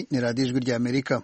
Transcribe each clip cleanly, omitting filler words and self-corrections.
Iyi ni radiyo ijwi ry'Amerika.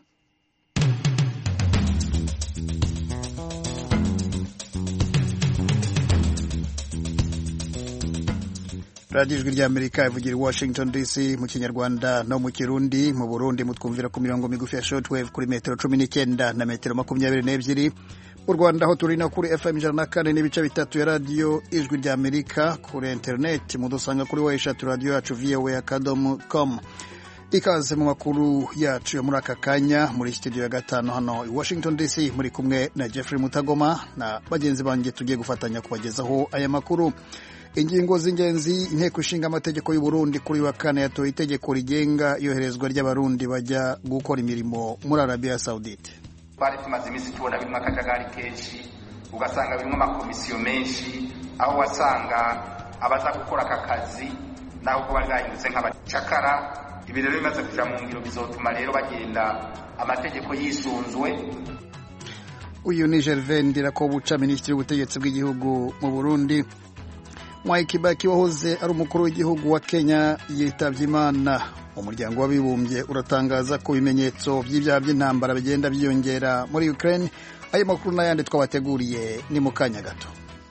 radiyo ijwi ry'Amerika ivugira i Washington DC mu Kinyarwanda no mu Kirundi. Mu Burundi mutwumvira ku mirongo migufi ya shortwave kuri metero 19 na metero 22. Mu Rwanda ho turi no kuri FM 104 n'ibice bitatu ya radiyo ijwi ry'Amerika. Kuri internet mudusanga kuri website radio yacu voa.com. Ikaze mu makuru yacu yo muri aka kanya muri studio ya gatano hano i Washington DC, muri kumwe na Jeffrey Mutagoma na bagenzi banjye tugiye gufatanya kubagezaho aya makuru. Ingingo z'ingenzi: inteko ishinga amategeko y'u Burundi kuri wa kane yatoye itegeko rigenga yoherezwa ry'abarundi bajya gukora imirimo muri Arabia Saudite. Bari tumaze iminsi tubona birimo akajagari kenshi, ugasanga birimo amakomisiyo menshi, aho wasanga abaza gukora aka kazi naho ko bari bahindutse nk'abacakara. Ibi rero bimaze kuja mu ngiro bizotuma rero bagenda amategeko yisunzwe. Uyu ni Gervais Ndirakobuca, minisitiri w'ubutegetsi bw'igihugu mu Burundi. Mwai Kibaki wahoze ari umukuru w'igihugu wa Kenya yitabye Imana. Umuryango w'abibumbye uratangaza ko ibimenyetso by'ibyaha by'intambara bigenda byiyongera muri Ukraine. Ayo makuru n'ayandi twabateguriye ni mu kanya gato.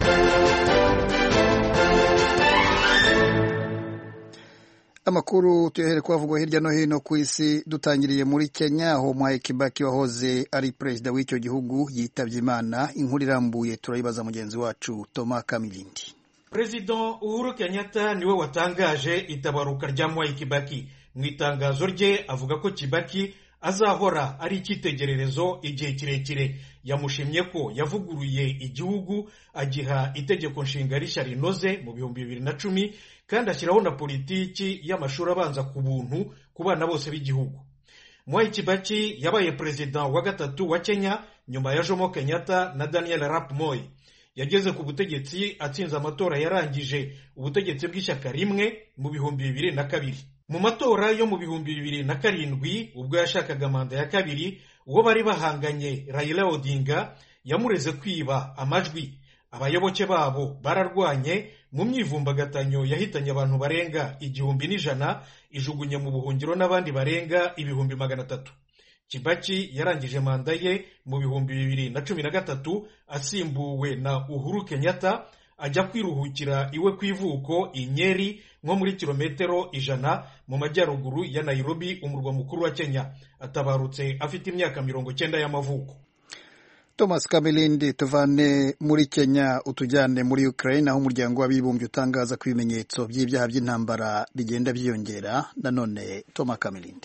Amakuru tuyahere kwavugwa hirya no hino ku isi, dutangiriye muri Kenya aho Mwai Kibaki wahoze ari perezida w'icyo gihugu yitabye Imana. Inkuru irambuye turayibaza mugenzi wacu Thomas Kamilindi. President Uhuru Kenyatta niwe watangaje itabaruka rya Mwai Kibaki. Mu itangazo rye avuga ko Kibaki azahora ari icyitegererezo igihe kirekire. Yamushimye ko yavuguruye igihugu, agiha itegeko nshinga rishya rinoze mu 2010 kandi ashyiraho na politiki y'amashuri abanza ku buntu ku bana bose b'igihugu. Mwai Kibaki yabaye perezida wa gatatu wa Kenya nyuma ya Jomo Kenyatta na Daniel Arap Moi. Yageze ku butegetsi atsinze amatora yarangije ubutegetsi bw'ishyaka rimwe mu 2002. Mu matora yo mu 2007 ubwo yashakaga manda ya kabiri, uwo bari bahanganye Raila Odinga yamureze kwiba amajwi. Abayoboke babo bararwanye mu myivumbagatanyo yahitanye abantu barenga 1,100, ijugunye mu buhungiro n'abandi barenga 300,000. Kibaki yarangije manda ye mu 2013 asimbuwe na Uhuru Kenyatta, ajya kwiruhukira iwe kwivuko i Nyeri nko muri kilometero 100 mu majyaruguru ya Nairobi, umurwa mukuru wa Kenya. Atabarutse afite imyaka 90 y'amavuko. Thomas Kamilindi, tuvane muri Kenya utujyane muri Ukraine aho umuryango w'abibumbye utangaza ko ibimenyetso by'ibyaha by'intambara bigenda byiyongera. Nanone Thomas Kamilindi.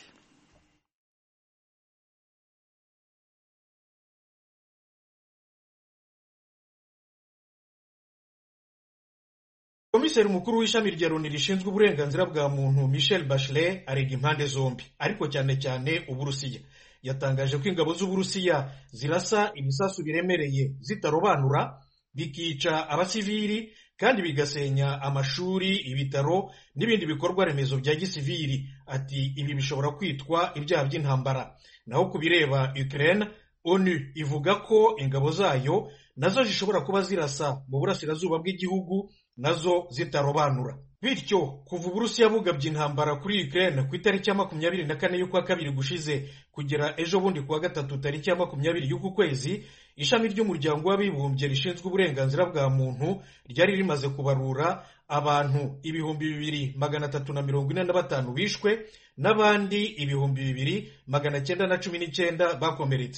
Komiseri mukuru w'ishami rya Loni rishinzwe uburenganzira bwa muntu Michelle Bachelet arega impande zombi, ariko cyane cyane Uburusiya. Yatangaje ko ingabo z'Uburusiya zirasa ibisasu biremereye zitarobanura, bikica abasivili kandi bigasenya amashuri, ibitaro n'ibindi bikorwa remezo bya gisivili. Ati ibi bishobora kwitwa ibyaha by'intambara. Naho kubireba Ukraine, ONU ivuga ko ingabo zayo nazo zishobora kuba zirasa mu burasirazuba bw'igihugu nazo zitarobanura. Bityo kuva Uburusiya bugabye intambara kuri Ukraine ku itariki ya 24 y'ukwa kabiri gushize kugera ejo bundi kuwa gatatu tariki ya 20 y'uku kwezi, ishami ry'umuryango w'abibumbye rishinzwe uburenganzira bwa muntu ryari rimaze kubarura abantu 2,345 bishwe n'abandi 2,919 bakomeretse.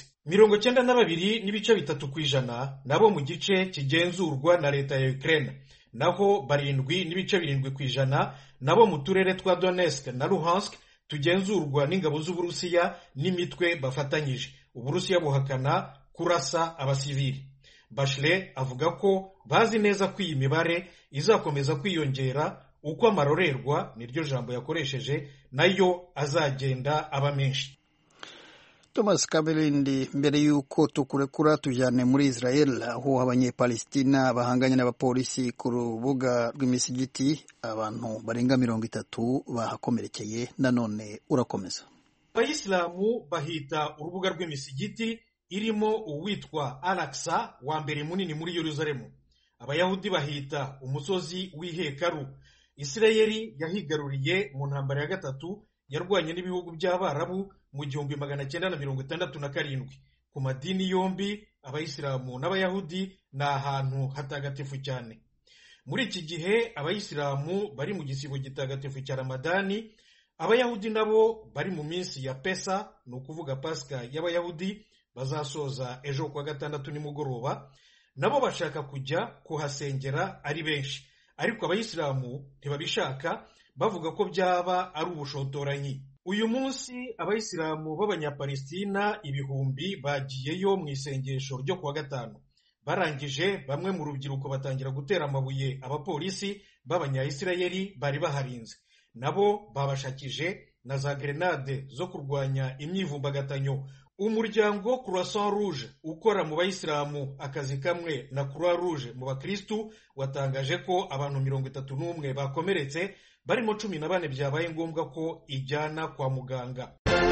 92.3% nabo mu gice kigenzurwa na leta ya Ukraine, naho 7.7% nabo mu turere twa Donetsk na Luhansk tugenzurwa n'ingabo z'Uburusiya n'imitwe bafatanyije. Uburusiya buhakana kurasa abasivili. Bachelet avuga ko bazi neza ko iyi mibare izakomeza kwiyongera uko amarorerwa, niryo jambo yakoresheje, nayo azagenda aba menshi. Thomas Kamilindi, mbere yuko tukurekura tujyane muri Israel aho abanyepalestina bahanganye n'abapolisi ku rubuga rw'imisigiti, abantu barenga 30 bahakomerekeye. Nanone urakomeza. Abayisilamu bahita urubuga rw'imisigiti irimo uwitwa Al-Aqsa wa mbere munini muri Yerusalemu. Abayahudi bahita umusozi w'ihekaru. Isirayeli yahigaruriye mu ntambara ya gatatu yarwanye n'ibihugu by'Abarabu mu 1967. Ku madini yombi, abayisilamu n'abayahudi, ni ahantu hatagatifu cyane. Muri iki gihe abayisilamu bari mu gisibo gitagatifu cya Ramadani, abayahudi nabo bari mu minsi ya Pesa, ni ukuvuga Pasika y'abayahudi, bazasoza ejo kuwa gatandatu nimugoroba. Nabo bashaka kujya kuhasengera ari benshi, ariko abayisilamu ntibabishaka, bavuga ko byaba ari ubushotoranyi. Uyu munsi abayisilamu b'abanyapalestina ibihumbi bagiyeyo mu isengesho ryo kuwa gatanu. Barangije, bamwe mu rubyiruko batangira gutera amabuye abapolisi b'abanyayisirayeli bari baharinze. Nabo babashakije na za grenade zo kurwanya imyivumbagatanyo. Umuryango Croissant Rouge ukora mu bayisilamu akazi kamwe na Croix Rouge mu bakristu watangaje ko abantu 31 bakomeretse, barimo 14 byabaye ngombwa ko ijyana kwa muganga.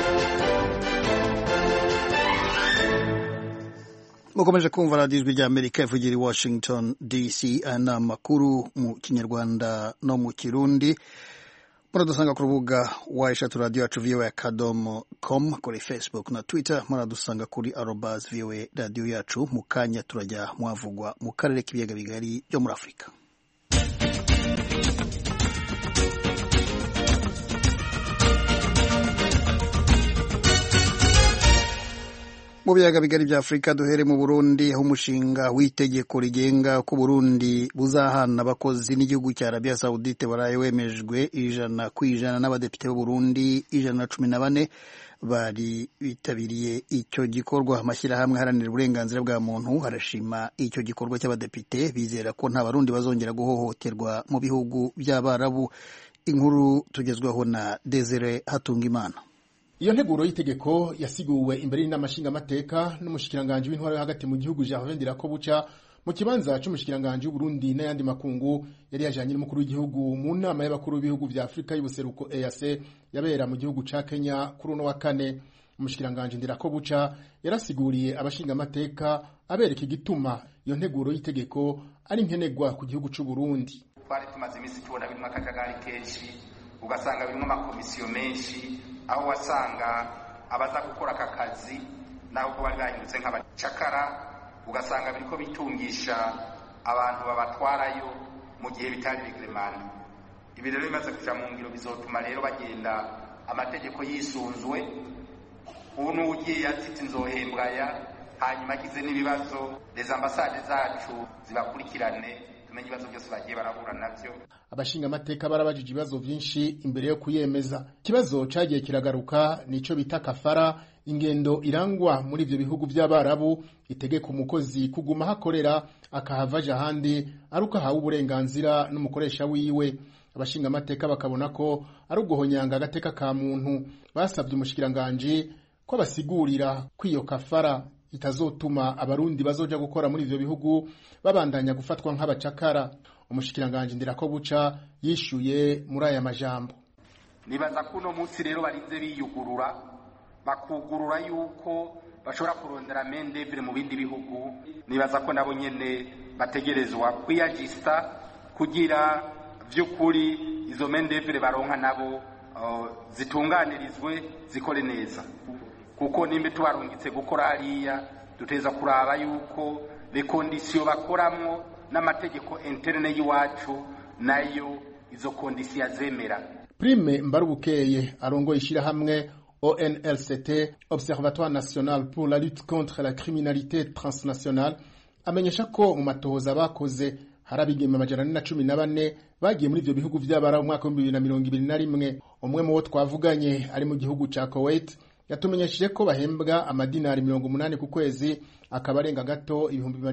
Mukomeje kumva radiyo ijwi ry'Amerika ivugira i Washington DC. Ana makuru mu Kinyarwanda no mu Kirundi muradusanga ku rubuga @radioyacu.com, kuri Facebook na Twitter muradusanga kuri @radioyacu. Mu kanya turajya mwavugwa mu karere k'ibiyaga bigari byo muri Afurika. Mu biyaga bigari bya Afurika duhere mu Burundi, aho umushinga w'itegeko rigenga ko Burundi buzahana abakozi n'igihugu cya Arabia Saudite baraye wemejwe 100% n'abadepite b'u Burundi 114 bari bitabiriye icyo gikorwa. Amashyirahamwe haranira uburenganzira bwa muntu harashima icyo gikorwa cy'abadepite, bizera ko nta Barundi bazongera guhohoterwa mu bihugu by'Abarabu. Inkuru tugezweho na Desire Hatungimana. Iyo nteguro y'itegeko yasiguwe imbere y'inamashingamateka n'umushikiranganje w'intwaro hagati mu gihugu Gervais Ndirakobuca mu kibanza cy'umushikiranganje w'u Burundi n'ayandi makungu yari yajanye n'umukuru w'igihugu mu nama y'abakuru b'ibihugu bya Afrika y'ubuseruko EAC yabera mu gihugu ca Kenya kuri uno wa kane. Umushikiranganje Ndirakobuca yarasiguriye abashingamateka abereka igituma iyo nteguro y'itegeko ari nkenegwa ku gihugu cy'u Burundi. Twari tumaze imisi tubona birimo akajagari kenshi, ugasanga birimo amakomisiyo menshi, aho wasanga abaza gukora aka kazi naho ko bari bahindutse nk'abacakara, ugasanga biriko bitungisha abantu babatwarayo mu gihe bitari reglemani. Ibi rero bimaze kuja mu ngiro bizotuma rero bagenda amategeko yisunzwe. Ubu ugiye yatite inzohembwaya, hanyuma agize n'ibibazo les ambassades zacu zibakurikirane tumenye ibibazo byose bagiye barahura navyo. Abashinga amateka barabajije ibibazo byinshi imbere yo kuyemeza. Kibazo cagiye kiragaruka nico bita kafara, ingendo irangwa muri ivyo bihugu by'Abarabu itegeka umukozi kuguma hakorera akahavaja handi aruko hawe uburenganzira n'umukoresha wiwe. Abashinga amateka bakabona ko ari uguhonyanga agateka ka muntu. Basabye umushikiranganje ko basigurira kwiyo kafara itazotuma abarundi bazoja gukora muri ivyo bihugu babandanya gufatwa nk'abacakara. Umushikiranganje Ndirakobuca yishuye muri aya majambo. Nibaza kuno munsi rero barinze biyugurura bakugurura yuko bashobora kurondera mendevre mu bindi bihugu. Nibaza ko nabo nyene bategerezwa kwiyajista kugira vy'ukuri izo mendevre baronka nabo zitunganirizwe zikore neza, kuko nimbe tubarungitse gukora hariya duteza kuraba yuko le conditions bakoramwo n'amategeko interne y'iwacu nayo izo conditions azemera. Prime Mbarubukeye arongo ishirahamwe ONLCT, Observatoire National pour la lutte contre la criminalité transnationale, amenyesha ko mu matohoza bakoze harabigeme 114 bagiye muri ivyo bihugu by'Abarabu mu mwaka wa 2021. Umwe mu bo twavuganye ari mu gihugu ca Kuwait yatumenyesheje ko bahembwa amadinari 80 ku kwezi, akabarenga gato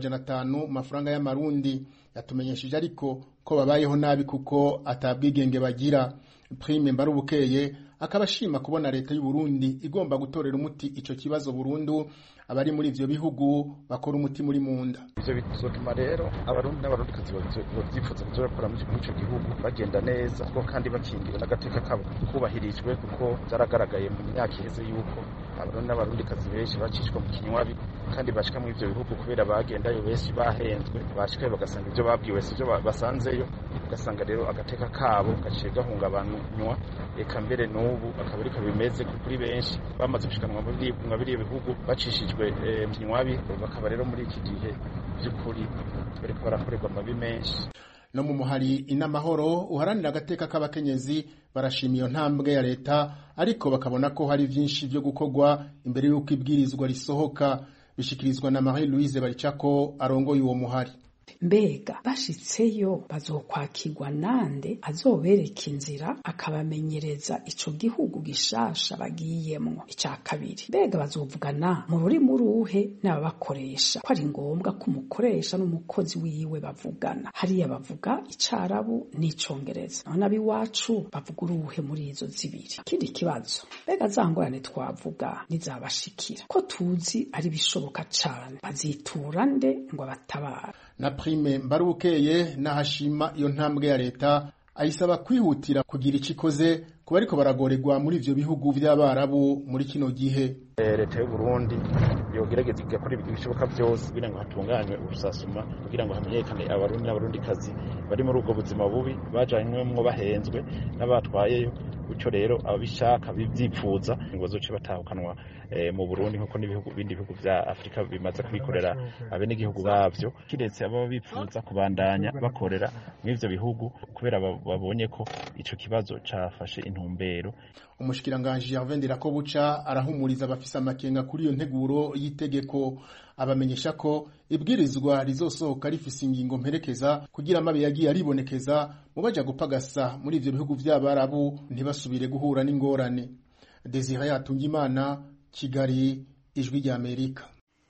500 mafaranga y'amarundi. Yatumenyesheje ariko ko babayeho nabi kuko atabwigenge bagira. Prime Mbarubukeye akabashima kubona leta y'u Burundi igomba gutorera umuti ico kibazo burundu abari muri ivyo bihugu bakora umuti muri munda. Ivyo bizotuma rero abarundi n'abarundi kazi bavyifuza kuzokora muri ico gihugu bagenda neza, kuko kandi bakingira n'agateka kabo kubahirijwe, kuko zaragaragaye mu myaka iheze yuko abarundi n'abarundikazi benshi bacishwa mu kinywabi kandi bashika mu ivyo bihugu kubera bagendayo benshi bahenzwe bashikayo bagasanga ivyo babwiwe sivyo basanzeyo ugasanga rero agateka kabo gaciye gahungabanywa eka mbere n'ubu akaba ariko bimeze kuri benshi bamaze gushikanwa mu biriya bihugu bacishijwe mu kinywabi bakaba rero muri iki gihe by'ukuri bariko barakorerwa amabi menshi. No mu muhari inamahoro uharanira agateka k'abakenyezi barashima iyo ntambwe ya leta ariko bakabona ko hari vyinshi byo gukorwa imbere y'uko ibwirizwa risohoka bishikirizwa na Marie Louise Baricako arongoye uwo muhari. Mbega bashitseyo bazokwakirwa nande azobereka inzira akabamenyereza ico gihugu gishasha bagiyemwo. Icya kabiri, mbega bazovugana mu rurimi ruhe n'ababakoresha ko ari ngombwa ko umukoresha n'umukozi wiwe bavugana. Hariya bavuga icarabu n'icongereza none abiwacu bavuga uruhe muri izo zibiri. Ikindi kibazo, mbega zangorane twavuga nizabashikira ko tuzi ari bishoboka cane bazitura nde ngo batabara. Na Prime Mbarukeye nahashima iyo ntambwe ya leta ayisaba kwihutira kugira icikoze kuba ariko baragorerwa muri ivyo bihugu vy'abarabu muri kino gihe. Leta y'u Burundi yogerageza igakora ibishoboka byose kugira ngo hatunganywe ubusasuma kugira ngo hamenyekane abarundi n'abarundikazi bari muri ubwo buzima bubi bajanywemwo bahenzwe n'abatwayeyo. Uco rero ababishaka bivyipfuza ngo bazoce batahukanwa mu Burundi nkuko bindi bihugu vya Afrika bimaze kwikorera abene gihugu bavyo, kiretse abo bipfuza kubandanya bakorera mu ivyo bihugu kubera babonye ko ico kibazo cafashe intumbero. Umushikiranganje Gervais Ndirakobuca arahumuriza abafise amakenga kuri iyo nteguro y'itegeko, abamenyesha ko ibwirizwa rizosohoka rifise ingingo mperekeza kugira amabi yagiye aribonekeza mu baja gupagasa muri ivyo bihugu vy'abarabu ntibasubire guhura n'ingorane. Desire Hatungimana, Kigali, Ijwi rya Amerika.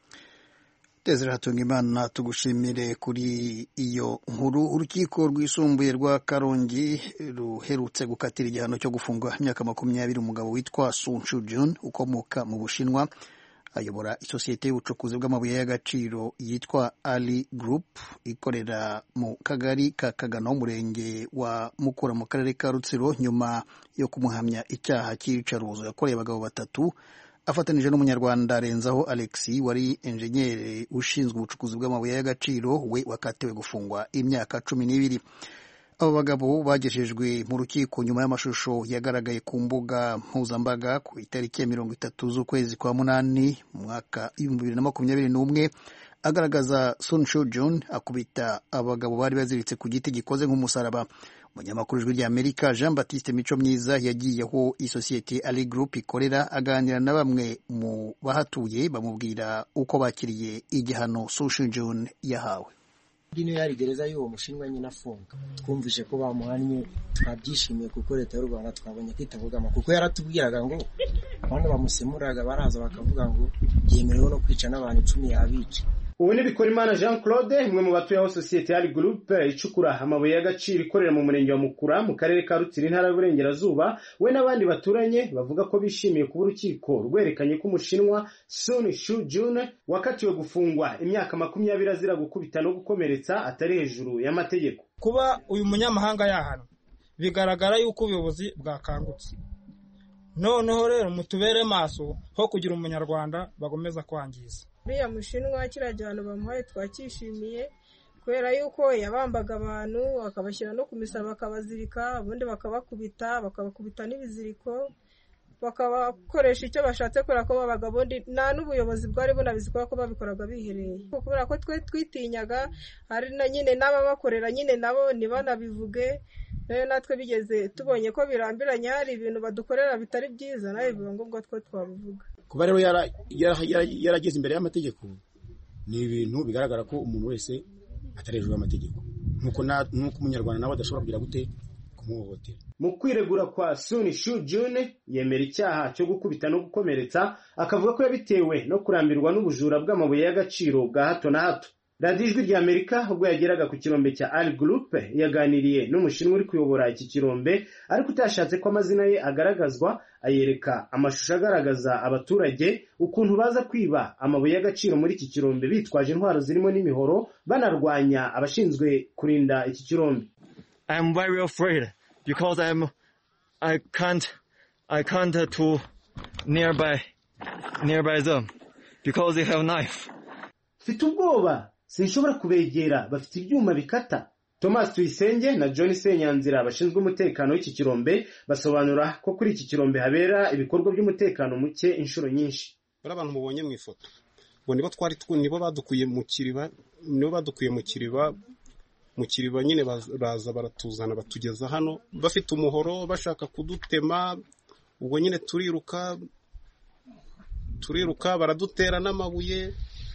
Desire Hatungimana, tugushimire kuri iyo nkuru. Urukiko rwisumbuye rwa Karongi ruherutse gukatira igihano cyo gufungwa imyaka 20 umugabo witwa Sun Shujun ukomoka mu Bushinwa ayobora isosiyete y'ubucukuzi bw'amabuye y'agaciro yitwa Ali Group ikorera mu kagari ka Kagano umurenge wa Mukura mu karere ka Rutsiro nyuma yo kumuhamya icyaha cy'iyicarubozo yakoreye abagabo batatu afatanije n'umunyarwanda Renzaho Alexis wari enjenyeri ushinzwe ubucukuzi bw'amabuye y'agaciro we wakatiwe gufungwa imyaka 12. Abo bagabo bagejejwe mu rukiko nyuma y'amashusho yagaragaye ku mbuga mpuzambaga ku itariki ya 30 z'ukwezi kwa munani mu mwaka 2021 agaragaza Sun Shujun akubita abagabo bari baziritse ku giti gikoze nk'umusaraba. Umunyamakuru w'Ijwi rya Amerika Jean Baptiste Mico Myiza yagiye aho isosiyete Ali Group ikorera aganira na bamwe mu bahatuye bamubwira uko bakiriye igihano Sun Shujun yahawe. Dino yari gereza y'uwo mushinwa nyine afunga. Twumvise ko bamuhanye twabyishimiye kuko leta y'u Rwanda twabonye kwitavugama kuko yaratubwiraga ngo abantu bamusemuraga baraza bakavuga ngo yemerewe no kwica n'abantu 10 yabica. Ubu ni Bikorimana Jean Claude umwe mu batuye aho societe Ali Group icukura amabuye y'agaciro ikorera mu murenge wa Mukura mu karere ka Rutsiro intara y'Uburengerazuba we n'abandi baturanye bavuga ko bishimiye kuba urukiko rwerekanye ko umushinwa Sun Shujun wakatiwe gufungwa imyaka 20 azira gukubita no gukomeretsa atari hejuru y'amategeko. Kuba uyu munyamahanga yahano bigaragara yuko ubuyobozi bwakangutse. Noneho rero mutubere maso ho kugira umunyarwanda bagomeza kwangiza. Uriya mushinwa kirajyana bamuhaye twakishimiye kubera yuko yabambaga abantu akabashyira no kumisaba bakabazirika ubundi bakabakubita n'ibiziriko bakabakoresha icyo bashatse kubera ko babaga bondi nta n'ubuyobozi bwari bunabizi ko babikoraga bihereye kubera ko twe twitinyaga ari na nyine n'ababakorera nyine nabo nibanabivuge rero natwe bigeze tubonye ko birambiranye hari ibintu badukorera bitari byiza nawe biba ngombwa twe twabivuga. Kuba rero yarageze imbere y'amategeko ni ibintu bigaragara ko umuntu wese atarejwe amategeko nuko umunyarwanda nawe adashobora kugira gute kumuhohotera. Mu kwiregura kwa Sun Shujun yemera icyaha cyo gukubita no gukomeretsa akavuga ko yabitewe no kurambirwa n'ubujura bw'amabuye y'agaciro bwa hato na hato. Radio Ijwi rya Amerika ubwo yageraga ku kirombe cya Ali Group yaganiriye n'umushinwa uri kuyobora iki kirombe ariko utashatse ko amazina ye agaragazwa ayereka amashusho agaragaza abaturage ukuntu baza kwiba amabuye y'agaciro muri iki kirombe bitwaje intwaro zirimo n'imihoro banarwanya abashinzwe kurinda iki kirombe. I am very afraid because I can't to nearby nearby them because they have knife. Mfite ubwoba sinshobora kubegera bafite ibyuma bikata. Thomas Tuyisenge na John Senyanzira bashinzwe umutekano w'iki kirombe basobanura ko kuri iki kirombe habera ibikorwa by'umutekano muke inshuro nyinshi. Bara abantu mubonye mu ifoto ngo nibo badukuye mu kiriba nyine baza baratuzana batugeza hano bafite umuhoro bashaka kudutema. Ubwo nyine turiruka baradutera n'amabuye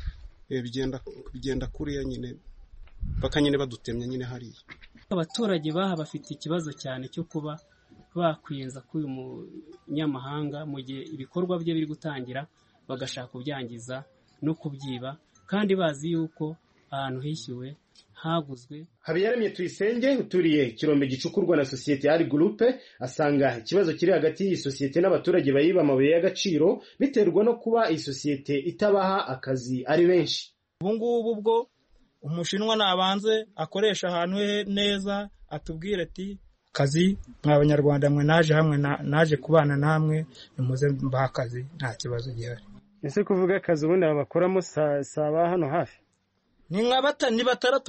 bigenda kuriya nyine baka nyine badutemye nyine hariya. Abaturage baha bafite ikibazo cyane cyo kuba bakwinza k'uyu munyamahanga mu gihe ibikorwa bye biri gutangira bagashaka kubyangiza no kubyiba kandi bazi yuko ahantu hishyuwe haguzwe. Habiyaremye Tuyisenge uturiye kirombe gicukurwa na sosiyete Ari Group asanga ikibazo kiri hagati y'iyi sosiyete n'abaturage bayiba amabuye y'agaciro biterwa no kuba iyi sosiyete itabaha akazi ari benshi. Ubu ngubu bwo umushinwa nabanze akoresha ahantu neza atubwire ati kazi mw'abanyarwanda mwe naje hamwe naje kubana namwe nimuze mbaha akazi nta kibazo gihari. Ese kuvuga akazi ubundi abakoramo saba hano hafi ni batandatu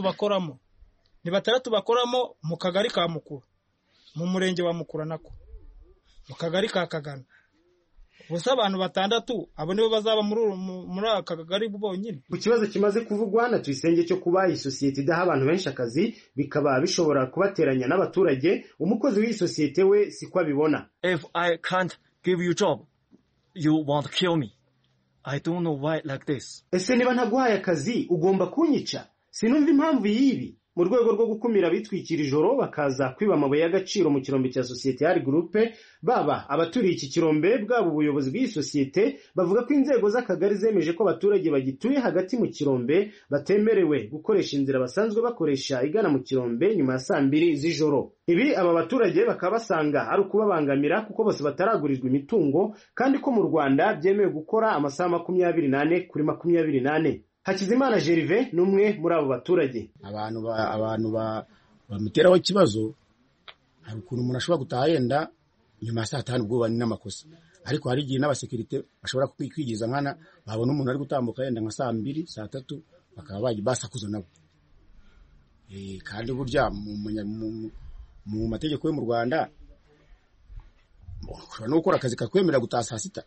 bakoramo mu kagari ka Mukura mu murenge wa Mukura nako mu kagari ka Kagana. Gusa abantu batandatu abo nibo bazaba muri aka kagari bonyine. Ku kibazo kimaze kuvugwa na Tuyisenge cyo kuba iyi sosiyete idaha abantu benshi akazi bikaba bishobora kubateranya n'abaturage, umukozi w'iyi sosiyete we siko abibona. If I can't give you job, you want to kill me. I don't know why like this. Ese niba ntaguhaye akazi ugomba kunyica? Sinumva impamvu yibi. Mu rwego rwo gukumira bitwikira ijoro bakaza kwiba amabuye y'agaciro mu kirombe cya sosiyete Ari Group, baba abaturiye iki kirombe bwabo ubuyobozi bw'iyi sosiyete bavuga ko inzego z'akagari zemeje ko abaturage bagituye hagati mu kirombe batemerewe gukoresha inzira basanzwe bakoresha igana mu kirombe nyuma ya 2 z'ijoro. Ibi aba baturage bakaba basanga ari ukubabangamira kuko bose bataragurizwa imitungo kandi ko mu Rwanda byemewe gukora amasaha 28 kuri 28. Hakizimana Gervais numwe muri abo baturage. Abantu bamuteraho ikibazo hari ukuntu umuntu ashobora gutaha yenda nyuma ya 5 ubwo bani n'amakosa, ariko hari igihe n'abasekirite bashobora kwigiza nkana babona umuntu ari gutambuka yenda nka 2 3 bakaba basakuza nabo. Kandi burya mu mategeko yo mu Rwanda ushobora no gukora akazi kakwemera gutaha saa 6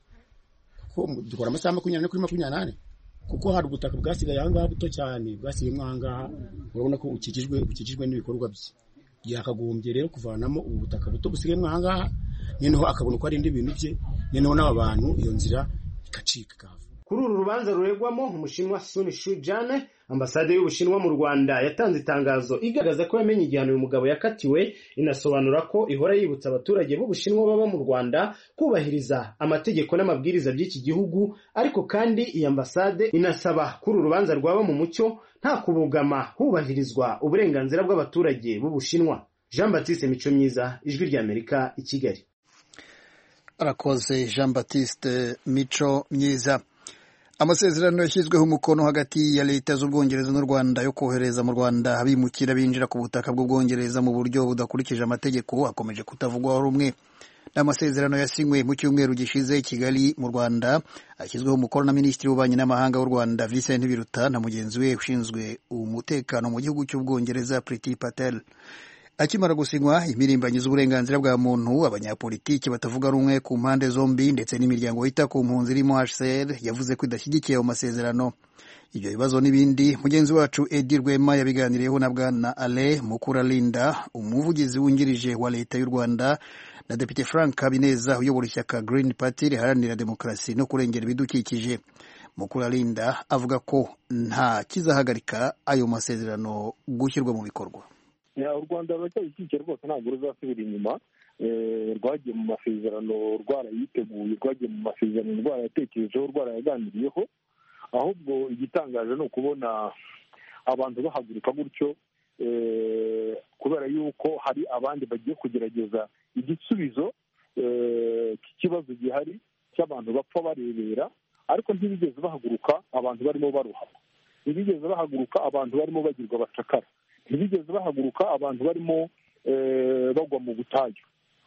kuko dukora amasaha 24 kuri 28 kuko hari ubutaka bwasigaye ahangaha buto cyane bwasigayemo ahangaha urabona ko ukikijwe n'ibikorwa bye. Yakagombye rero kuvanamo ubu butaka buto busigayemo ahangaha noneho akabona ko ari indi bintu bye noneho n'abantu iyo nzira ikacika. Kuri uru rubanza ruregwamo umushinwa Sun Shujane, ambasade y'Ubushinwa mu Rwanda yatanze itangazo igaragaza ko yamenye igihano uyu mugabo yakatiwe, inasobanura ko ihora yibutsa abaturage b'Ubushinwa baba mu Rwanda kubahiriza amategeko n'amabwiriza by'iki gihugu, ariko kandi iyi ambasade inasaba kuri uru rubanza rwaba mu mucyo nta kubugama hubahirizwa uburenganzira bw'abaturage b'Ubushinwa. Jean Baptiste Mico Myiza, Ijwi ry'Amerika i Kigali. Arakoze Jean Baptiste Mico Myiza. Amasezerano yashyizweho umukono hagati ya leta z'Ubwongereza n'u Rwanda yo kohereza mu Rwanda abimukira binjira ku butaka bw'Ubwongereza mu buryo budakurikije amategeko akomeje kutavugwaho rumwe. N'amasezerano yasinywe mu cyumweru gishize i Kigali mu Rwanda ashyizweho umukono na Minisitiri w'Ububanyi n'Amahanga w'u Rwanda Vincent Biruta na mugenzi we ushinzwe umutekano mu gihugu cy'Ubwongereza Priti Patel. Akimara gusinywa, imirimbanyi z'uburenganzira bwa muntu, abanyapolitiki batavuga rumwe ku mpande zombi ndetse n'imiryango yita ku mpunzi irimo HCR yavuze ko idashyigikiye ayo masezerano. Ibyo bibazo n'ibindi mugenzi wacu Edi Rwema yabiganiriyeho na Bwana Ale Mukuralinda, umuvugizi wungirije wa leta y'u Rwanda, na Depite Frank Habineza uyobora ishyaka Green Party riharanira demokarasi no kurengera ibidukikije. Mukuralinda avuga ko nta kizahagarika ayo masezerano gushyirwa mu bikorwa. U Rwanda ruracyabishyigikiye rwose ntabwo ruzasubira inyuma. Rwagiye mu masezerano rwarayiteguye, rwagiye mu masezerano rwarayatekerejeho, rwarayaganiriyeho, ahubwo igitangaje ni ukubona abantu bahaguruka gutyo kubera yuko hari abandi bagiye kugerageza igisubizo cy'ikibazo gihari cy'abantu bapfa barebera, ariko ntibigeze bahaguruka abantu barimo baruhama, ntibigeze bahaguruka abantu barimo bagirwa abacakara, ntibigeze bahaguruka abantu barimo bagwa mu butayu.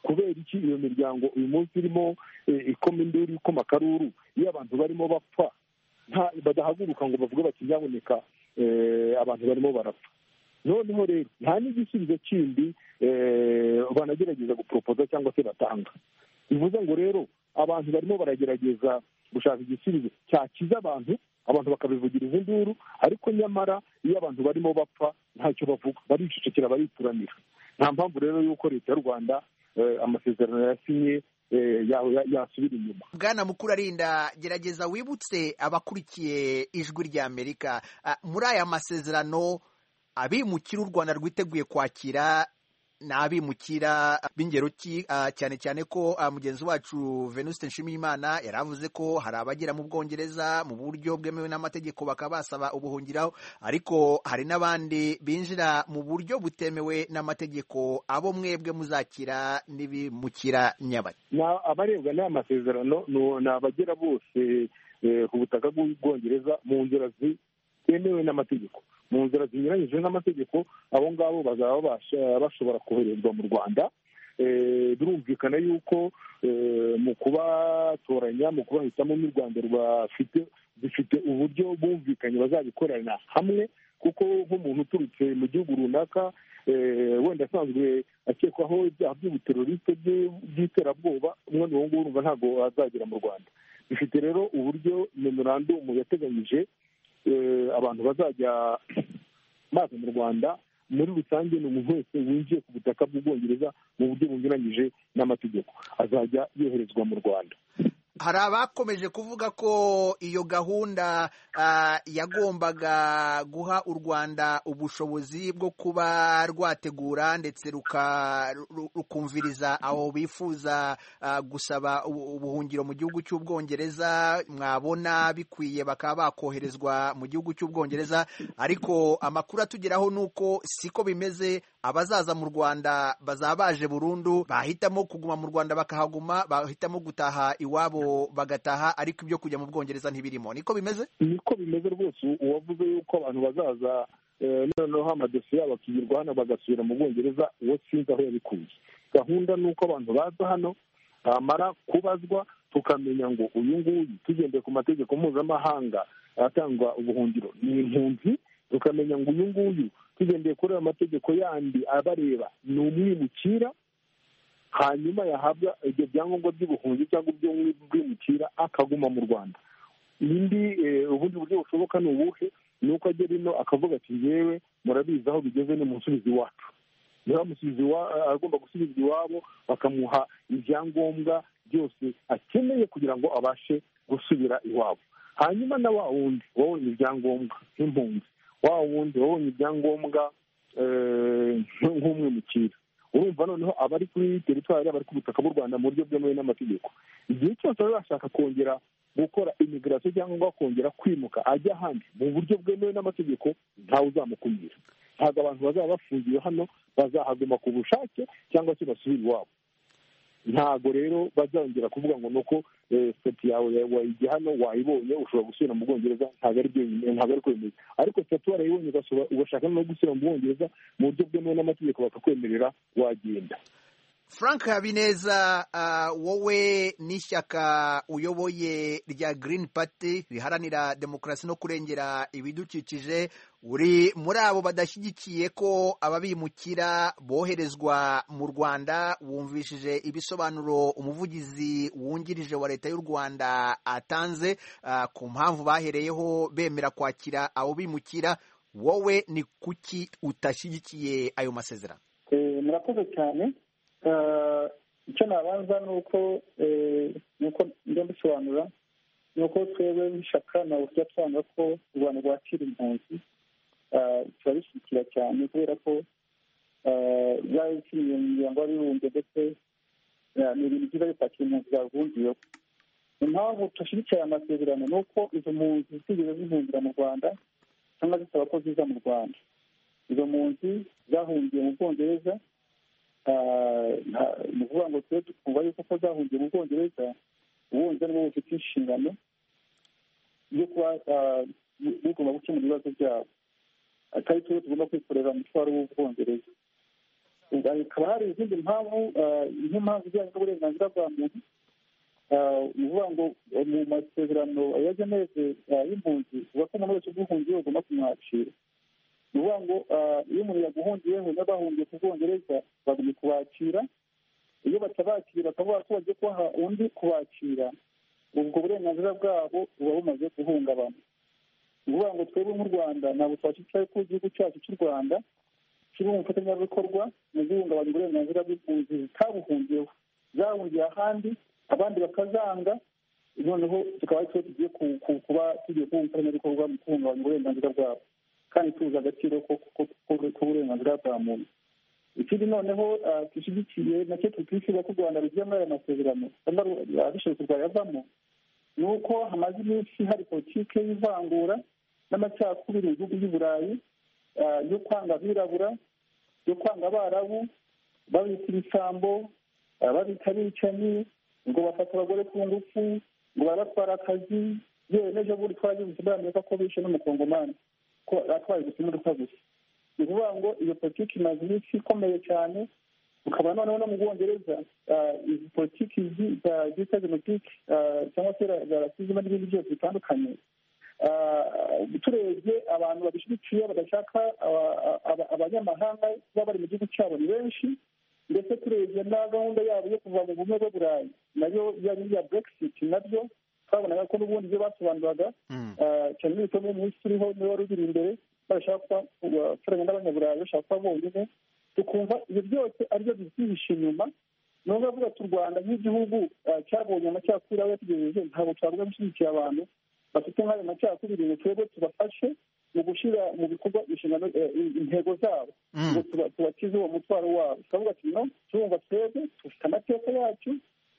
kubera iki iyo miryango uyu munsi irimo ikoma induru ikoma akaruru iyo abantu barimo bapfa badahaguruka ngo bavuge bati nyaboneka abantu barimo barapfa. Noneho rero nta n'igisubizo kindi banagerageza guporopoza cyangwa se batanga. bivuze ngo rero abantu barimo baragerageza gushaka igisubizo cyakiza abantu bakabivugiriza induru, ariko nyamara iyo abantu barimo bapfa ntacyo bavuga, baricecekera, barituranira. Nta mpamvu rero y'uko leta y'u Rwanda amasezerano yasinye yasubira inyuma. Bwana Mukurarinda, gerageza wibutse abakurikiye Ijwi ry'Amerika muri aya masezerano abimukira u Rwanda rwiteguye kwakira ni abimukira b'ingero ki, cyane cyane ko mugenzi wacu Venuste Nshimiyimana yari avuze ko hari abagera mu Bwongereza mu buryo bwemewe n'amategeko bakaba basaba ubuhungiraho, ariko hari n'abandi binjira mu buryo butemewe n'amategeko. Abo mwebwe muzakira n'ibimukira nyabaki? Abarebwa n'aya masezerano ni abagera bose ku butaka bw'Ubwongereza mu nzira zitemewe n'amategeko, mu nzira zinyuranyije n'amategeko. Abo ngabo bazaba bashobora koherezwa mu Rwanda. Birumvikana yuko mu kubatoranya, mu kubahitamo n'u Rwanda dufite uburyo bumvikanye bazabikorana hamwe, kuko nk'umuntu uturutse mu gihugu runaka wenda asanzwe akekwaho ibyaha by'ubuteroriste by'iterabwoba, umwana uwo nguwo urumva ntabwo azagera mu Rwanda. Dufite rero uburyo memorandumu yateganyije abantu bazajya baza mu Rwanda. Muri rusange ni umuntu wese winjiye ku butaka bw'Ubwongereza mu buryo bunyuranyije n'amategeko azajya yoherezwa mu Rwanda. Hari abakomeje kuvuga ko iyo gahunda yagombaga guha u Rwanda ubushobozi bwo kuba rwategura ndetse rukumviriza aho bifuza gusaba ubuhungiro mu gihugu cy'Ubwongereza, mwabona bikwiye bakaba bakoherezwa mu gihugu cy'Ubwongereza, ariko amakuru atugeraho ni uko siko bimeze. Abazaza mu Rwanda bazaba baje burundu, bahitamo kuguma mu Rwanda bakahaguma, bahitamo gutaha iwabo bagataha, ariko ibyo kujya mu Bwongereza ntibirimo. Niko bimeze? Niko bimeze rwose. Uwavuze yuko abantu bazaza noneho amadosiye yabo akigirwa hano bagasubira mu Bwongereza, uwo sinzi aho yabikuye. Gahunda ni uko abantu baza hano bamara kubazwa tukamenya ngo uyu nguyu tugendeye ku mategeko mpuzamahanga atangwa ubuhungiro ni impunzi, tukamenya ngo uyu nguyu tugendeye kuri ayo mategeko yandi abareba ni umwimukira, hanyuma yahabwa ibyo byangombwa by'ubuhunzi cyangwa iby'umwimukira akaguma mu Rwanda. Ubundi buryo bushoboka ni ubuhe? Ni uko agera ino akavuga ati yewe murabizi aho bigeze ni musubizi iwacu. Niba agomba gusubizwa iwabo bakamuha ibyangombwa byose akeneye kugira ngo abashe gusubira iwabo. Hanyuma na wa wundi wabonye ibyangombwa nk'impunzi, wa wundi wabonye ibyangombwa nk'umwimukira, urumva noneho abari kuri teritwari, abari ku butaka bw'u Rwanda mu buryo bwemewe n'amategeko, igihe cyose baba bashaka kongera gukora imigirasiyo cyangwa kongera kwimuka ajya ahandi mu buryo bwemewe n'amategeko, ntawe uzamukumira. Ntabwo abantu bazaba bafungiwe hano bazahaguma ku bushake cyangwa se basubire iwabo. Ntabwo rero bazongera kuvuga ngo nuko sitati yawe wayijya hano wayibonye ushobora gusubira mu Bwongereza. Ntabwo ari ko bimeze. Ariko sitati warayibonye ugashaka no gusubira mu Bwongereza mu buryo bwemewe n'amategeko bakakwemerera, wagenda. Frank Habineza, wowe n'ishyaka uyoboye rya Green Party riharanira demokarasi no kurengera ibidukikije, uri muri abo badashyigikiye ko ababimukira boherezwa mu Rwanda. Wumvishije ibisobanuro umuvugizi wungirije wa leta y'u Rwanda atanze ku mpamvu bahereyeho bemera kwakira abo bimukira. Wowe ni kuki utashyigikiye ayo masezerano? Murakoze cyane. Icyo nabanza ni uko njya mbisobanura, ni uko twebwe nk'ishyaka ntabwo tujya twanga ko u Rwanda rwakira impunzi. Turabishyigikira cyane kubera ko byaba bikiriye mu miryango y'abibumbye ndetse ni ibintu byiza bitakira impunzi zavungiyeho. Impamvu tudashyigikiye aya masezerano ni uko izo mpunzi zitigeze zihungira mu Rwanda cyangwa zisaba ko ziza mu Rwanda. Izo mpunzi zahungiye mu Bwongereza. Ni ukuvuga ngo twe twumva yuko ko zahungiye mu Bwongereza, ubundi aribo bufite inshingano yo kuba bigomba gukemura ibibazo byabo, atari twe tugomba kwikorera umutwaro w'Ubwongereza. hakaba hari izindi mpamvu nk'impamvu ijyanye n'uburenganzira bwa muntu. Ni ukuvuga ngo mu masezerano ya Geneve y'impunzi uvuga ko umuntu wese uguhungiye ugomba kumwakira. Ni ukuvuga ngo iyo umuntu yaguhungiyeho n'abahungiye ku Bwongereza bagomba kubakira, iyo batabakira bakavuga ko bagiye kubaha undi kubakira, ubwo burenganzira bwabo buba bumaze guhungabana. Ni ukuvuga ngo twebwe nk'u Rwanda ntabwo twashyicaye ko igihugu cyacu cy'u Rwanda kiri mu bufatanyabikorwa mu guhungabanya uburenganzira bw'impunzi zitabuhungiyeho, zahungiye ahandi abandi bakazanga, noneho tukaba ari twe tugiye kuba tugiye kuba umufatanyabikorwa mu guhungabanya uburenganzira bwabo kandi tuzi agaciro k'uburenganzira bwa muntu. Ikindi noneho dushyigikiye nacyo tukishyura ko u Rwanda rugiye muri aya masezerano abishoboka rwayavamo, ni uko hamaze iminsi hari politiki y'ivangura n'amacakubiri mu bihugu by'i Burayi yo kwanga abirabura, yo kwanga abarabu, babita ibisambo, babita abicanyi, ngo bafata abagore ku ngufu, ngo baratwara akazi. Yewe n'ejo bundi twagize muri Amerika ko bishe n'umukongomani ko atwaye imodoka gusa. Ni ukuvuga ngo iyo politiki imaze iminsi ikomeye cyane, ukaba noneho no mu Bwongereza izi politiki zita genotike cyangwa se rasizima n'ibindi byose bitandukanye. Turebye abantu babishyigikiye badashaka abanyamahanga kuba bari mu gihugu cyabo ni benshi, ndetse turebye na gahunda yabo yo kuva mu bumwe bw'Uburayi nayo ya Brexit, nabyo twabonaga ko n'ubundi ibyo basobanuraga cyane n'ibitabo mu isi turiho niwe wari uri imbere, barashaka kuba n'abanyaburayi bashaka kuba bonyine, tukumva ibyo byose aribyo byihishe inyuma. Ni ukuvuga ati u Rwanda nk'igihugu cyabonye amacakubiri aho yatugejeje, ntabwo twavuga gushyigikira abantu bafite nk'ayo macakubiri, ngo twebwe tubafashe mu gushyira mu bikorwa inshingano intego zabo, ngo tubakize uwo mutwaro wabo. turavuga ati no, turumva twebwe dufite amateka yacu,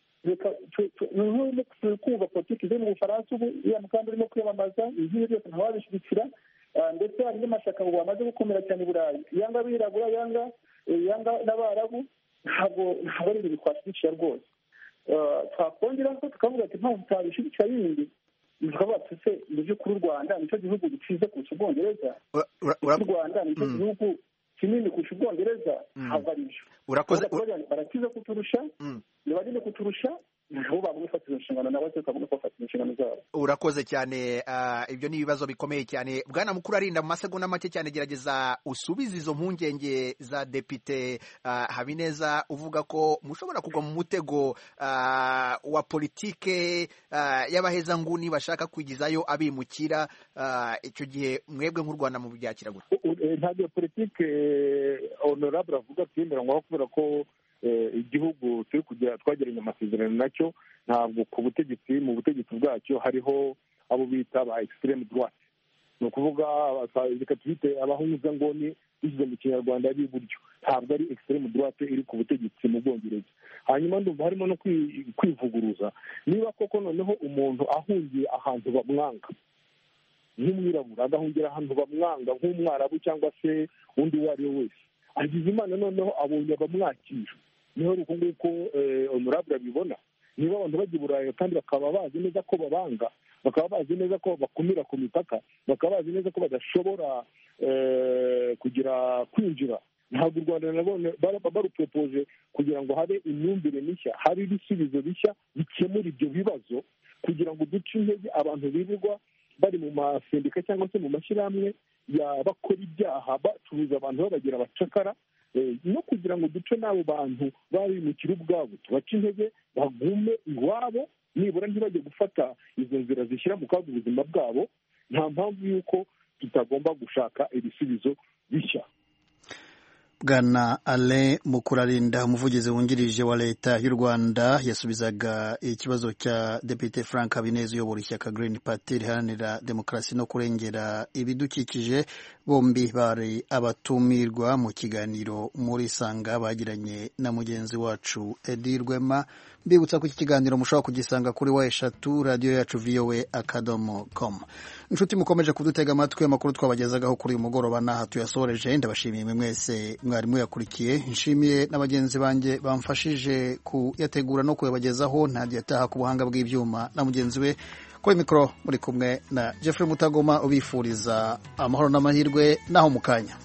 turi kumva politiki ziri mu Bufaransa ubu iriya mukanda urimo kwiyamamaza, igihe byose ntawabishyigikira, ndetse hari n'amashyaka ngo bamaze gukomera cyane i Burayi, yanga abirabura, yanga n'abarabu, ntabwo ari ibintu twashyigikira rwose. Twakongeraho tukavuga ati mpamvu tutabishyigikira yindi, tukavuga ati se mu by'ukuri u Rwanda nicyo gihugu gikize kurusha Ubwongereza, u Rwanda nicyo gihugu kinini kurusha Ubwongereza, ntabwo ari byo. Barakize kuturusha, ni banini kuturusha, nabo bagomba gufata izo nshingano, nabo bagomba gufata inshingano zabo. Urakoze cyane. Ibyo ni ibibazo bikomeye cyane. Bwana Mukurarinda, mu masegonda make cyane gerageza usubize izo mpungenge za Depite Habineza uvuga ko mushobora kugwa mu mutego wa politike y'abahezanguni bashaka kwigizayo abimukira. Icyo gihe mwebwe nk'u Rwanda mu byakira gute? Ntabwo politike honorable avuga twemeranywaho, kubera ko igihugu turi kujya twagiranye amasezerano nacyo, ntabwo ku butegetsi, mu butegetsi bwacyo hariho abo bita ba extreme droite. Ni ukuvuga reka twite abahuzanguni bishyize mu kinyarwanda b'iburyo, ntabwo ari extreme droite iri ku butegetsi mu Bwongereza. Hanyuma ndumva harimo no kwivuguruza, niba koko noneho umuntu ahungiye ahantu bamwanga nk'umwirabura, agahungira ahantu bamwanga nk'umwarabu cyangwa se undi uwo ari we wese, agize Imana noneho abonye abamwakira, niho uko nguko honorable abibona. Niba abantu bajya i Burayi kandi bakaba bazi neza ko babanga, bakaba bazi neza ko bakumira ku mipaka, bakaba bazi neza ko badashobora kugira kwinjira, ntabwo u Rwanda nabone barupropoje kugira ngo habe imyumvire mishya, habe ibisubizo bishya bikemura ibyo bibazo, kugira ngo duce intege abantu birirwa bari mu masendika cyangwa se mu mashyirahamwe bakora ibyaha, bacuruza abantu babagira abacakara, no kugira ngo duce n'abo bantu babimukira ubwabo, tubace intege bagume iwabo, nibura ntibajye gufata izo nzira zishyira mu kaga ubuzima bwabo. Nta mpamvu y'uko tutagomba gushaka ibisubizo bishya. Bwana Alain Mukurarinda, umuvugizi wungirije wa leta y'u Rwanda, yasubizaga ikibazo cya Depite Frank Habineza uyobora ishyaka Green Party riharanira demokarasi no kurengera ibidukikije. Bombi bari abatumirwa mu kiganiro muri Sanga bagiranye na mugenzi wacu Edi Rwema. Mbibutsa ko iki kiganiro mushobora kugisanga kuri eshatu radio yacu voa.com. Inshuti mukomeje kudutega amatwi, amakuru twabagezagaho kuri uyu mugoroba n'aha tuyasoreje. Ndabashimiye mwese mwarimu yakurikiye, nshimiye n'abagenzi banjye bamfashije kuyategura no kuyabagezaho. Nadia Taha ku buhanga bw'ibyuma na mugenzi we kuri mikoro muri kumwe na Jeffrey Mutagoma ubifuriza amahoro n'amahirwe naho mukanya.